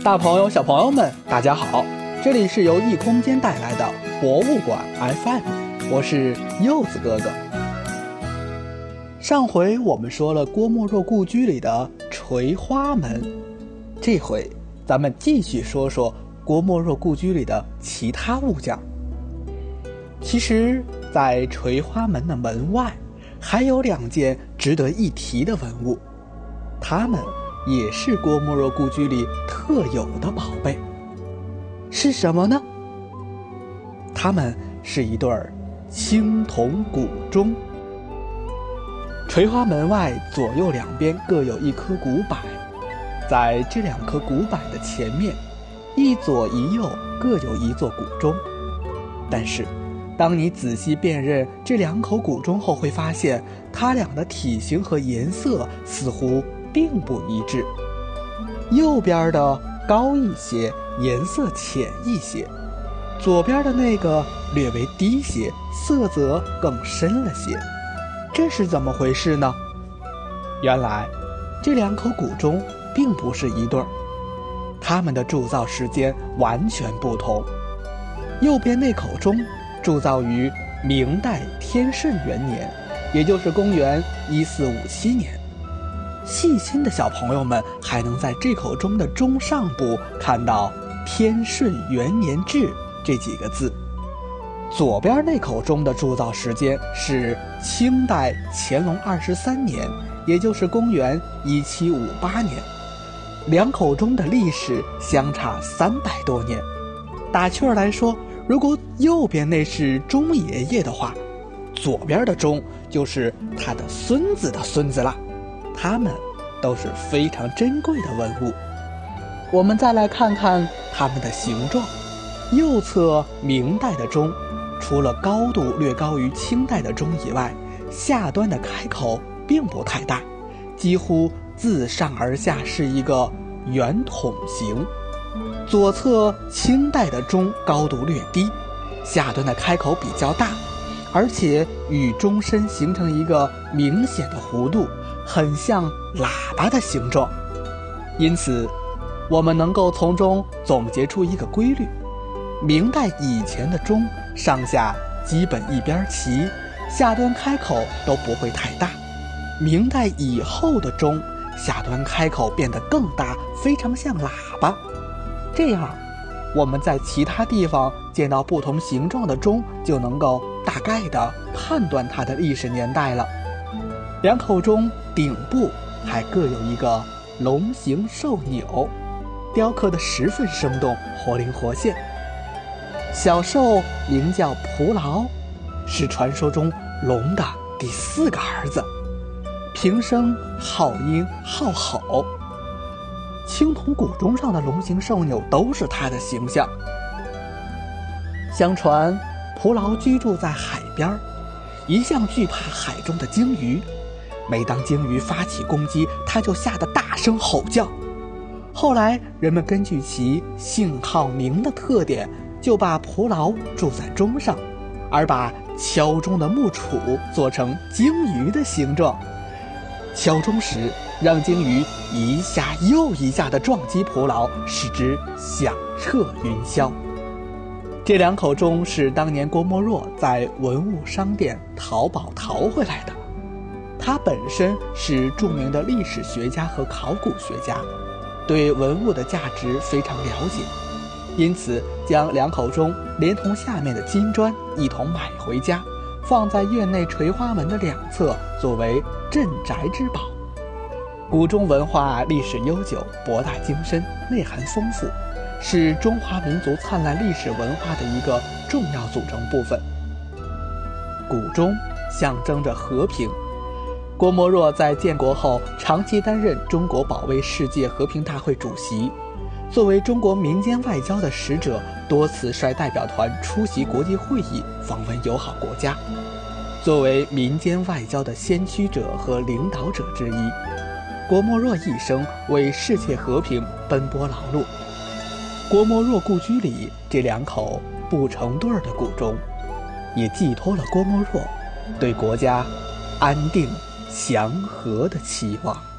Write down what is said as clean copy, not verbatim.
大朋友、小朋友们，大家好！这里是由异空间带来的博物馆 FM， 我是柚子哥哥。上回我们说了郭沫若故居里的垂花门，这回咱们继续说说郭沫若故居里的其他物件。其实，在垂花门的门外，还有2件值得一提的文物，它们也是郭沫若故居里特有的宝贝。是什么呢？它们是一对青铜古钟。垂花门外左右两边各有一颗古柏，在这2颗古柏的前面，一左一右各有一座古钟。但是当你仔细辨认这2口古钟后，会发现它俩的体型和颜色似乎并不一致。右边的高一些，颜色浅一些，左边的那个略为低些，色泽更深了些。这是怎么回事呢？原来这2口古钟并不是一对儿，它们的铸造时间完全不同。右边那口钟铸造于明代天顺元年，也就是公元1457年。细心的小朋友们还能在这口钟的钟上部看到天顺元年制这几个字。左边那口钟的铸造时间是清代乾隆23年，也就是公元1758年。2口钟的历史相差300多年。打趣儿来说，如果右边那是钟爷爷的话，左边的钟就是他的孙子的孙子了。它们都是非常珍贵的文物。我们再来看看它们的形状。右侧明代的钟，除了高度略高于清代的钟以外，下端的开口并不太大，几乎自上而下是一个圆筒形。左侧清代的钟高度略低，下端的开口比较大，而且与钟身形成一个明显的弧度，很像喇叭的形状。因此我们能够从中总结出一个规律：明代以前的钟上下基本一边齐，下端开口都不会太大。明代以后的钟下端开口变得更大，非常像喇叭。这样我们在其他地方见到不同形状的钟，就能够大概的判断它的历史年代了。2口钟顶部还各有一个龙形兽钮，雕刻得十分生动，活灵活现。小兽名叫蒲牢，是传说中龙的第4个儿子，平生好鹰好吼。青铜古钟上的龙形兽钮都是他的形象。相传蒲牢居住在海边，一向惧怕海中的鲸鱼。每当鲸鱼发起攻击，他就吓得大声吼叫。后来人们根据其姓号名的特点，就把蒲牢铸在钟上，而把敲钟的木杵做成鲸鱼的形状。敲钟时让鲸鱼一下又一下地撞击蒲牢，使之响彻云霄。这2口钟是当年郭沫若在文物商店淘宝淘回来的。他本身是著名的历史学家和考古学家，对文物的价值非常了解，因此将2口钟连同下面的金砖一同买回家，放在院内垂花门的2侧，作为镇宅之宝。古钟文化历史悠久，博大精深，内涵丰富，是中华民族灿烂历史文化的一个重要组成部分。古钟象征着和平。郭沫若在建国后长期担任中国保卫世界和平大会主席，作为中国民间外交的使者，多次率代表团出席国际会议，访问友好国家。作为民间外交的先驱者和领导者之一，郭沫若一生为世界和平奔波劳碌。郭沫若故居里这2口不成对的古钟，也寄托了郭沫若对国家安定祥和的期望。